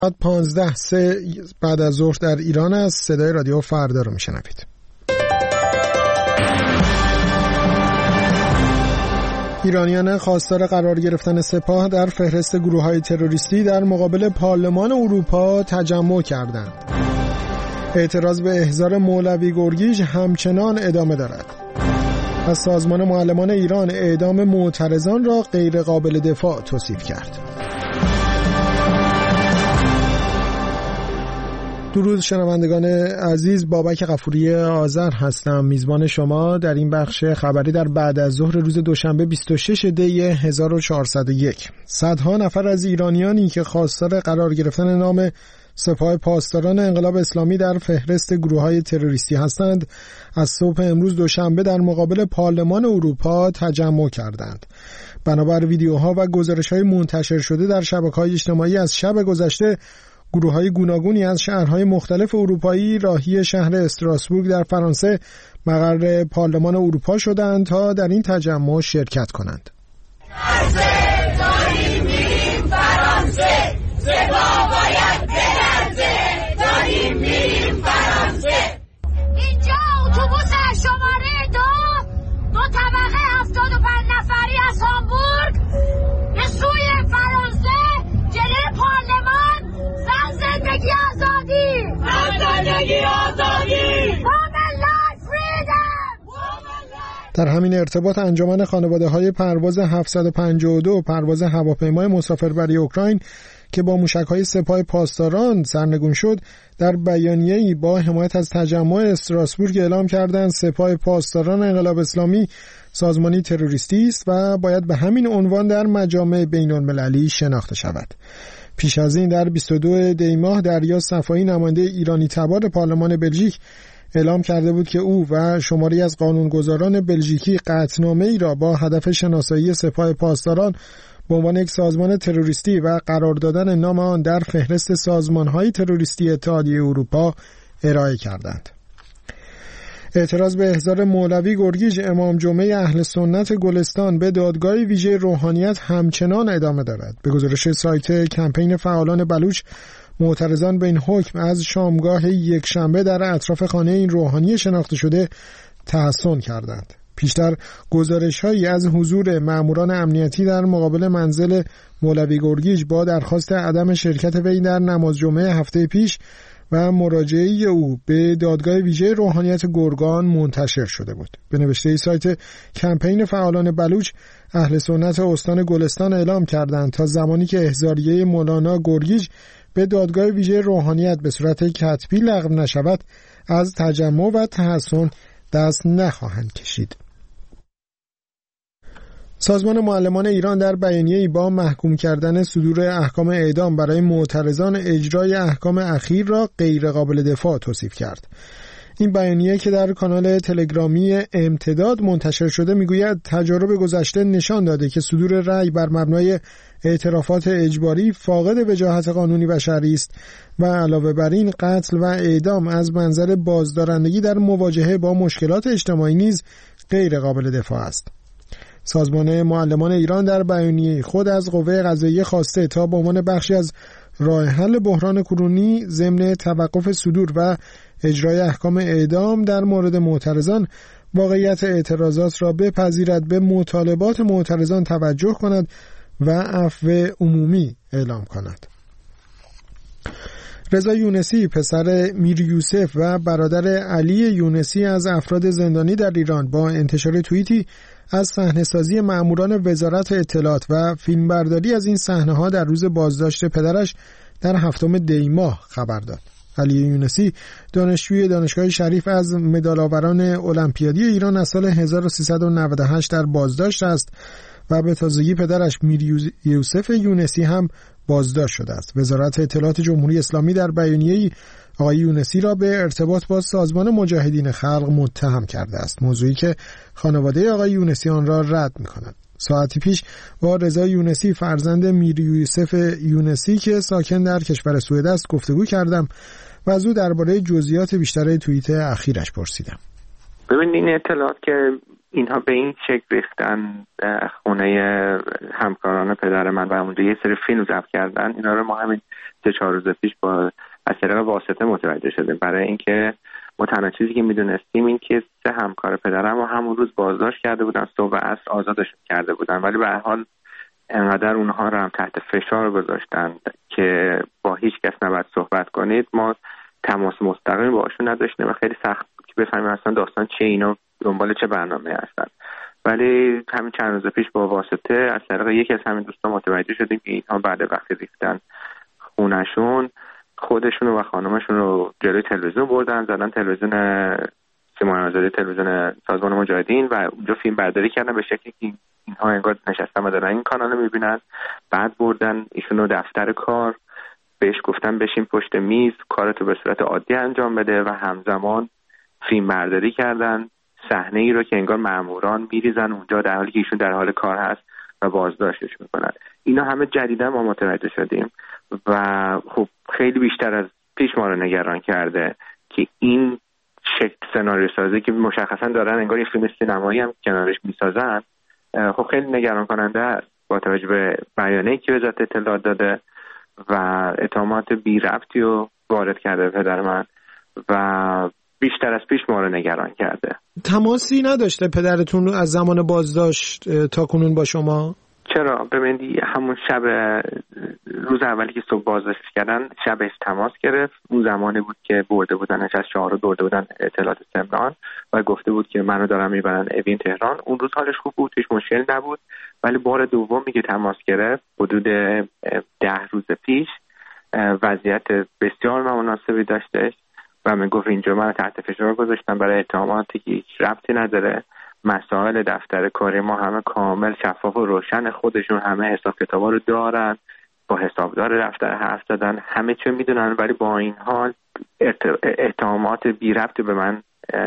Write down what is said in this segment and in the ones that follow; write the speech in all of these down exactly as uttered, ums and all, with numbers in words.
ساعت پانزده سه بعد از ظهر در ایران است. صدای رادیو فردا رو میشنوید. ایرانیان خواستار قرار گرفتن سپاه در فهرست گروه‌های تروریستی در مقابل پارلمان اروپا تجمع کردند. اعتراض به احضار مولوی گرگیج همچنان ادامه دارد. از سازمان معلمان ایران اعدام معترضان را غیر قابل دفاع توصیف کرد. درود شنوندگان عزیز، بابک غفوری آذر هستم، میزبان شما در این بخش خبری در بعد از ظهر روز دوشنبه بیست و شش دی هزار و چهارصد و یک. صدها نفر از ایرانیانی که خواستار قرار گرفتن نام سپاه پاسداران انقلاب اسلامی در فهرست گروه‌های تروریستی هستند، از صبح امروز دوشنبه در مقابل پارلمان اروپا تجمع کردند. بنابر ویدیوها و گزارش‌های منتشر شده در شبکه‌های اجتماعی از شب گذشته، گروه‌های گوناگونی از شهرهای مختلف اروپایی راهی شهر استراسبورگ در فرانسه مقر پارلمان اروپا شدند تا در این تجمع شرکت کنند. داریم میریم فرانسه، سپاه باید بلرزه، داریم میریم فرانسه. اینجا اتوبوس شماره دو دو طبقه هفتاد و پنج نفری از هامبورگ به سوی فرانسه جلوی پارلمان. زن زندگی آزادی، زن زندگی آزادی، women life freedom. در همین ارتباط انجمن خانواده‌های پرواز هفتصد و پنجاه و دو پرواز هواپیمای مسافربری اوکراین که با موشک‌های سپاه پاسداران سرنگون شد، در بیانیه‌ای با حمایت از تجمع استراسبورگ اعلام کردند سپاه پاسداران انقلاب اسلامی سازمانی تروریستی است و باید به همین عنوان در مجامع بین‌المللی شناخته شود. پیش از این در بیست و دو دی ماه دریا صفایی نماینده ایرانی تبار پارلمان بلژیک اعلام کرده بود که او و شماری از قانونگذاران بلژیکی قطعنامه‌ای را با هدف شناسایی سپاه پاسداران به عنوان یک سازمان تروریستی و قرار دادن نام آن در فهرست سازمان‌های تروریستی اتحادیه اروپا ارائه کردند. اعتراض به احضار مولوی گرگیج امام جمعه اهل سنت گلستان به دادگاه ویژه روحانیت همچنان ادامه دارد. به گزارش سایت کمپین فعالان بلوچ، معترضان به این حکم از شامگاه یک شنبه در اطراف خانه این روحانی شناخته شده تحسن کردند. پیشتر گزارش‌هایی از حضور ماموران امنیتی در مقابل منزل مولوی گرگیج با درخواست عدم شرکت وی در نماز جمعه هفته پیش و مراجعه او به دادگاه ویژه روحانیت گرگان منتشر شده بود. به نوشته سایت کمپین فعالان بلوچ، اهل سنت استان گلستان اعلام کردند تا زمانی که احضاریه مولانا گرگیج به دادگاه ویژه روحانیت به صورت کتبی لغو نشود، از تجمع و تحسن دست نخواهند کشید. سازمان معلمان ایران در بیانیه‌ای با محکوم کردن صدور احکام اعدام برای معترضان اجرای احکام اخیر را غیر قابل دفاع توصیف کرد. این بیانیه که در کانال تلگرامی امتداد منتشر شده میگوید تجارب گذشته نشان داده که صدور رأی بر مبنای اعترافات اجباری فاقد وجاهت قانونی و شرعی است و علاوه بر این قتل و اعدام از منظر بازدارندگی در مواجهه با مشکلات اجتماعی نیز غیر قابل دفاع است. سازمان معلمان ایران در بیانیه خود از قوه قضاییه خواسته تا به عنوان بخشی از راه حل بحران کنونی ضمن توقف صدور و اجرای احکام اعدام در مورد معترضان واقعیت اعتراضات را بپذیرد، به مطالبات معترضان توجه کند و عفو عمومی اعلام کند. رضا یونسی پسر میر یوسف و برادر علی یونسی از افراد زندانی در ایران با انتشار توییتی از صحنه‌سازی مأموران وزارت اطلاعات و فیلمبرداری از این صحنه‌ها در روز بازداشت پدرش در هفتم دی ماه خبر داد. علی یونسی دانشجوی دانشگاه شریف از مدال‌آوران المپیادی ایران از سال هزار و سیصد و نود و هشت در بازداشت است و به تازگی پدرش میر یوسف یونسی هم بازداشت شده است. وزارت اطلاعات جمهوری اسلامی در بیانیه‌ای آقای یونسی را به ارتباط با سازمان مجاهدین خلق متهم کرده است، موضوعی که خانواده آقای یونسی آن را رد می‌کند. ساعتی پیش با رضا یونسی فرزند میر یوسف یونسی که ساکن در کشور سوئد است گفتگو کردم و از او درباره جزئیات بیشتر توییت اخیرش پرسیدم. ببینید این اطلاعات که اینها به این شکل ریختن خونه همکاران پدر من و اونجا یه سری فیلم ضبط کردن. اینا رو ما همین سه چهار روز پیش با از طریق واسطه متوجه شدیم، برای اینکه ما تنها چیزی که میدونستیم این که سه همکار پدرم رو همون روز بازداشت کرده بودن، صبح و عصر آزادشون کرده بودن، ولی به هر حال انقدر اونها رو هم تحت فشار گذاشتن که با هیچ کس نباید صحبت کنید. ما تماس مستقیم باشون نداشتیم و خیلی سخت بود که بفهمیم اصلا داستان چه، اینا دنبال چه برنامه هستن. ولی همین چند روز پیش با واسطه از طریق یکی از همین دوستان متوجه شدیم که اینها بعد وقتی ریختن خونشون، خودشون و خانمشون رو جلوی تلویزیون بردن، زدن تلویزیون سیمای آزادی، تلویزیون سازمان مجاهدین، و اونجا فیلم برداری کردن به شکلی که اینها انگار نشستن و دارن این کانال رو میبینن. بعد بردن ایشون رو دفتر کار، بهش گفتن بشین پشت میز، کارتو به صورت عادی انجام بده، و همزمان فیلم برداری کردن صحنه ای رو که انگار ماموران میریزن اونجا در حالی که ایشون در حال کار هست و بازداشتش میکنن. اینا همه جدیدا ما متوجه شدیم و خب خیلی بیشتر از پیش ما رو نگران کرده که این شکل سناریو سازی که مشخصا دارن انگار یه فیلم سینمایی هم کنارش میسازن، خب خیلی نگران کننده است با توجه به بیانیه‌ای که وزارت اطلاعات داده و اتهامات بی ربطی رو وارد کرده پدر من و بیشتر از پیش ما رو نگران کرده. تماسی نداشته پدرتون از زمان بازداشت تا کنون با شما؟ چرا؟ ببینید همون شب روز اولی که صبح بازداشتش کردن شبش تماس گرفت. اون زمانی بود که برده بودنش از شهر رو برده بودن اطلاعات سمنان و گفته بود که منو دارم میبرن اوین تهران. اون روز حالش خوب بود، هیچ مشکل نبود، ولی بار دومی که تماس گرفت حدود ده روز پیش وضعیت بسیار نامناسبی داشتش و من گفت اینجا من تحت فشار گذاشتن برای اتهاماتی که هیچ ربطی نداره. مسائل دفتر کاری ما همه کامل شفاف و روشن، خودشون همه حساب کتابا رو دارن، با حسابدار دفتر حرف زدن، همه چه میدونن، ولی با این حال اتهامات بی ربط به من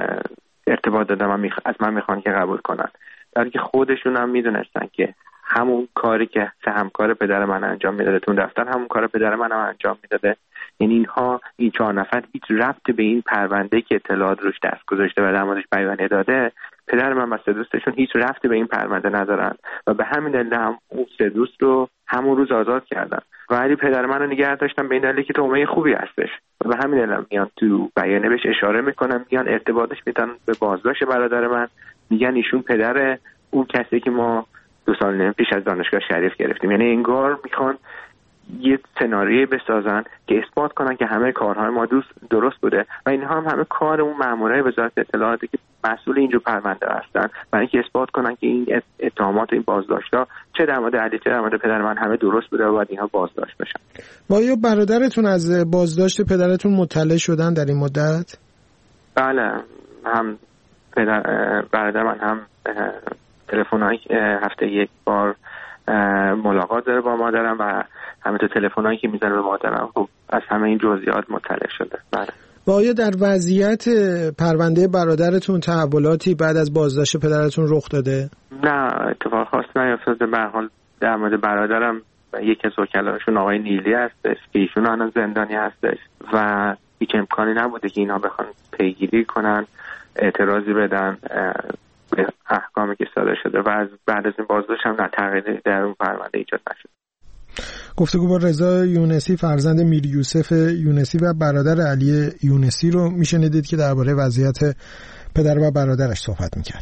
ارتباط دادن و از من میخوان که قبول کنن، در حالی که خودشون هم میدونستن که همون کاری که سه همکار پدر من انجام میداده تو دفتر همون کار پدر من هم انجام میداده. یعنی اینها این چهار نفر هیچ ربطی به این پرونده که اطلاعات روش دست گذاشته و در موردش بیانیه داده پدر من و سه دوستشون هیچ ربطی به این پرونده ندارن و به همین دلیل هم اون سه دوست رو همون روز آزاد کردن. ولی پدر من رو نگه داشتن به این دلیل که تومه خوبی هستش و به همین دلیل هم میان تو بیانیه بهش اشاره میکنن، میان ارتباطش میدن به بازداشت برادر من، میگن ایشون پدر اون کسی که ما دو سال نیم پیش از دانشگاه شریف گرفتیم. یعنی انگار میخوان یه سناریوی بسازن که اثبات کنن که همه کارهای ما درست بوده و اینها هم همه کار اون مامورای وزارت اطلاعاتی که مسئول اینجور پرونده هستن، برای اینکه اثبات کنن که این اتهامات، این بازداشت‌ها چه در مورد علی چه در مورد پدر من همه درست بوده و باید اینها بازداشت بشن. با یا برادرتون از بازداشت پدرتون مطلع شدن در این مدت؟ بله، هم پدر برادر من هم تلفن‌های هفته یک بار ملاقات داره با مادرم و همینطور تلفن‌هایی که میزنه به مادرم خب از همه این جزئیات مطلع شده. بله. و آیا در وضعیت پرونده برادرتون تحولاتی بعد از بازداشت پدرتون رخ داده؟ نه، اتفاق خاصی نیفتاده. به هر حال در مورد برادرم یکی از وکلاشون آقای نیلی هستش که ایشون الان زندانی هستش و هیچ امکانی نبوده که اینا بخوان پیگیری کنن، اعتراضی بدن به احکامی که صادر شده و از بعد از این بازداشت هم نه تغییری در اون پرونده ایجاد نشد. گفتگو با رضا یونسی فرزند میر یوسف یونسی و برادر علی یونسی رو میشنیدید که درباره وضعیت پدر و برادرش صحبت میکرد.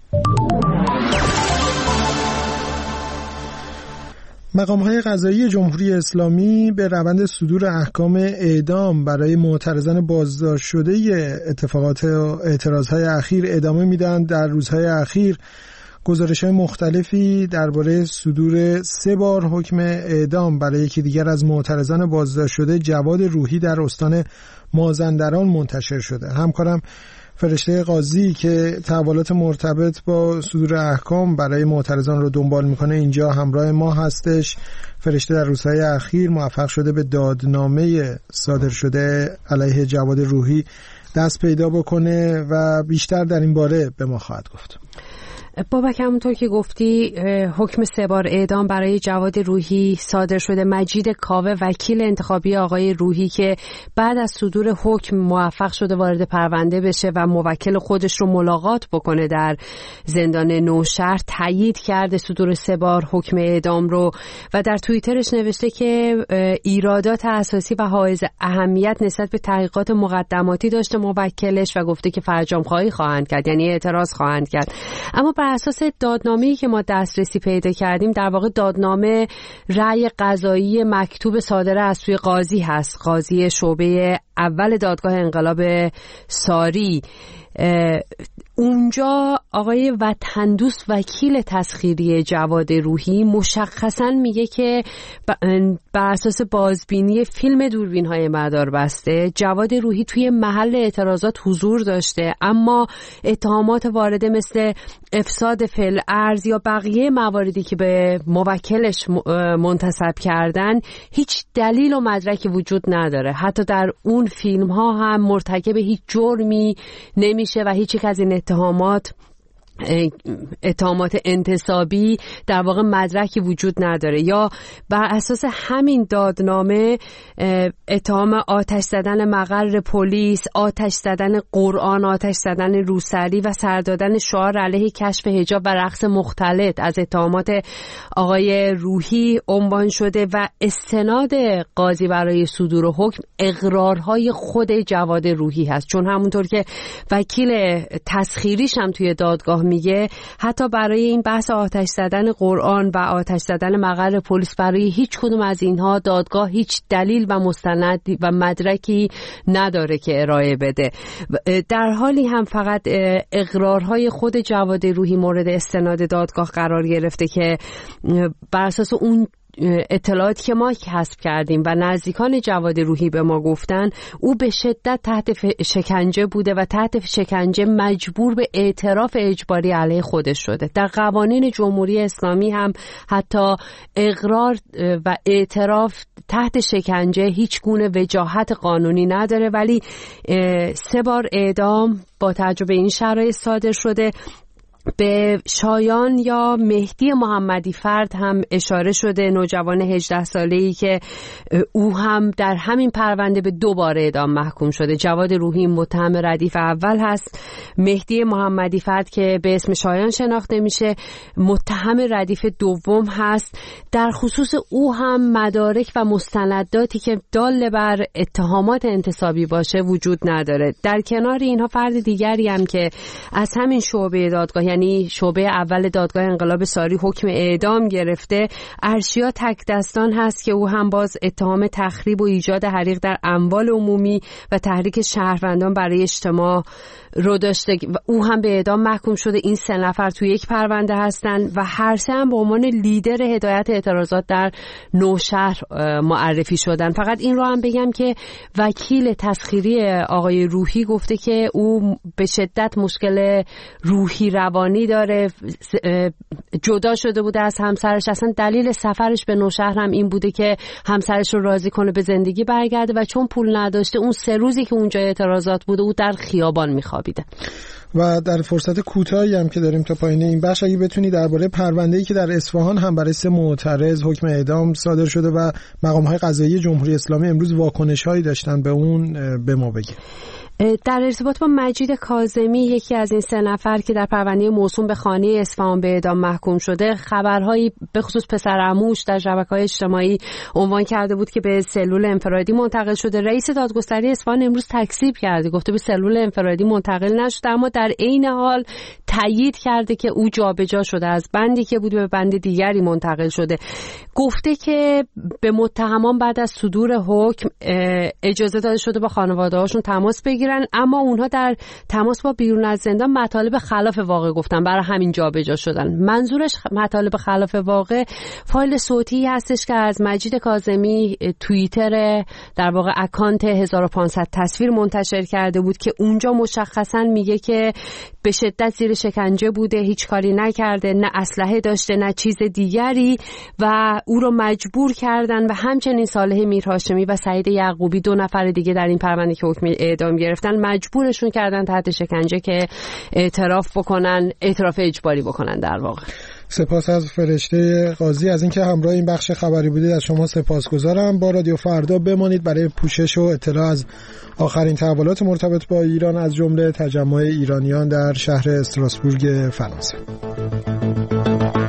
مقام‌های قضایی جمهوری اسلامی به روند صدور احکام اعدام برای معترضان بازداشت شده اتفاقات و اعتراضهای اخیر ادامه میدن. در روزهای اخیر گزارش‌های مختلفی درباره صدور سه بار حکم اعدام برای یکی دیگر از معترضان بازداشت شده جواد روحی در استان مازندران منتشر شده. همکارم فرشته قاضی که تحولات مرتبط با صدور احکام برای معترضان رو دنبال میکنه اینجا همراه ما هستش. فرشته در روزهای اخیر موفق شده به دادنامه صادر شده علیه جواد روحی دست پیدا بکنه و بیشتر در این باره به ما خواهد گفت. بابک، همونطور که گفتی حکم سه بار اعدام برای جواد روحی صادر شده. مجید کاوه وکیل انتخابی آقای روحی که بعد از صدور حکم موفق شده وارد پرونده بشه و موکل خودش رو ملاقات بکنه در زندان نوشهر، تایید کرده صدور سه بار حکم اعدام رو و در توییترش نوشته که ایرادات اساسی و حائز اهمیت نسبت به تحقیقات مقدماتی داشته موکلش و گفته که فرجام خواهی خواهند کرد، یعنی اعتراض خواهند کرد. اما بر اساس دادنامه‌ای که ما دسترسی پیدا کردیم، در واقع دادنامه رأی قضایی مکتوب صادره از سوی قاضی هست، قاضی شعبه اول دادگاه انقلاب ساری. اونجا آقای وطندوست وکیل تسخیری جواد روحی مشخصاً میگه که بر اساس بازبینی فیلم دوربین‌های مداربسته جواد روحی توی محل اعتراضات حضور داشته، اما اتهامات وارده مثل افساد فعل ارض یا بقیه مواردی که به موکلش منتسب کردن هیچ دلیل و مدرکی وجود نداره. حتی در اون فیلم ها هم مرتکب هیچ جرمی نمیشه و هیچ یک از این اتهامات اتهامات انتصابی در واقع مدرکی وجود نداره. یا بر اساس همین دادنامه اتهام آتش زدن مقر پلیس، آتش زدن قرآن، آتش زدن روسری و سر دادن شعار علیه کشف حجاب و رقص مختلط از اتهامات آقای روحی عنوان شده و استناد قاضی برای صدور حکم اقرارهای خود جواد روحی هست، چون همونطور که وکیل تسخیریش هم توی دادگاه میگه حتی برای این بحث آتش زدن قرآن و آتش زدن مقر پلیس برای هیچ کدوم از اینها دادگاه هیچ دلیل و مستند و مدرکی نداره که ارائه بده. در حالی هم فقط اقرارهای خود جواد روحی مورد استناد دادگاه قرار گرفته که بر اساس اون اطلاعاتی که ما کسب کردیم و نزدیکان جواد روحی به ما گفتن، او به شدت تحت شکنجه بوده و تحت شکنجه مجبور به اعتراف اجباری علیه خودش شده. در قوانین جمهوری اسلامی هم حتی اقرار و اعتراف تحت شکنجه هیچ گونه وجاهت قانونی نداره، ولی سه بار اعدام با توجه به این شرایط صادر شده. به شایان یا مهدی محمدی فرد هم اشاره شده، نوجوان هجده ساله‌ای که او هم در همین پرونده به دو بار اعدام محکوم شده. جواد روحی متهم ردیف اول هست، مهدی محمدی فرد که به اسم شایان شناخته میشه متهم ردیف دوم هست. در خصوص او هم مدارک و مستنداتی که دال بر اتهامات انتصابی باشه وجود نداره. در کنار اینها فرد دیگری هم که از همین شعبه دادگاه یعنی شعبه اول دادگاه انقلاب ساری حکم اعدام گرفته، ارشیا تک دستان هست که او هم باز اتهام تخریب و ایجاد حریق در اموال عمومی و تحریک شهروندان برای اجتماع رو داشته. او هم به اعدام محکوم شده. این سه نفر توی یک پرونده هستن و هر سه هم به عنوان لیدر هدایت اعتراضات در نوشهر معرفی شدن. فقط این رو هم بگم که وکیل تسخیری آقای روحی گفته که او به شدت مشکل روحی روانی داره، جدا شده بوده از همسرش. اصلا دلیل سفرش به نوشهر هم این بوده که همسرش رو راضی کنه به زندگی برگرده و چون پول نداشته اون سه روزی که اونجا اعتراضات بوده او در خیابان میخوابیده. و در فرصت کوتاهی هم که داریم تا پایین این بخش، اگه بتونی درباره پرونده‌ای که در اصفهان هم برای سه معترض حکم اعدام صادر شده و مقام‌های قضایی جمهوری اسلامی امروز واکنش‌هایی داشتن به اون به ما بگی. در ارتباط با مجید کاظمی، یکی از این سه نفر که در پرونده موسوم به خانه اصفهان به اعدام محکوم شده، خبرهایی به خصوص پسرعموش در شبکه‌های اجتماعی عنوان کرده بود که به سلول انفرادی منتقل شده. رئیس دادگستری اصفهان امروز تکذیب کرده، گفته به سلول انفرادی منتقل نشده، اما در عین حال تایید کرده که او جابجا شده، از بندی که بود به بند دیگری منتقل شده. گفته که به متهمان بعد از صدور حکم اجازه داده شده با خانواده‌هاشون تماس بگیرن، اما اونها در تماس با بیرون از زندان مطالب خلاف واقع گفتن، برای همین جابجا شدن. منظورش مطالب خلاف واقع فایل صوتی هستش که از مجید کاظمی توییتر در واقع اکانت هزار و پانصد تصویر منتشر کرده بود که اونجا مشخصا میگه که به شدت زیر شکنجه بوده، هیچ کاری نکرده، نه اسلحه داشته نه چیز دیگری و او رو مجبور کردن و همچنین صالح میرهاشمی و سعید یعقوبی دو نفر دیگه در این پرونده که حکم اعدام گرفت گرفتن مجبورشون کردن تحت شکنجه که اعتراف بکنن، اعتراف اجباری بکنن در واقع. سپاس از فرشته قاضی از اینکه همراه این بخش خبری بودید. از شما سپاسگزارم. با رادیو فردا بمانید برای پوشش و اطلاع از آخرین تحولات مرتبط با ایران از جمله تجمع ایرانیان در شهر استراسبورگ فرانسه.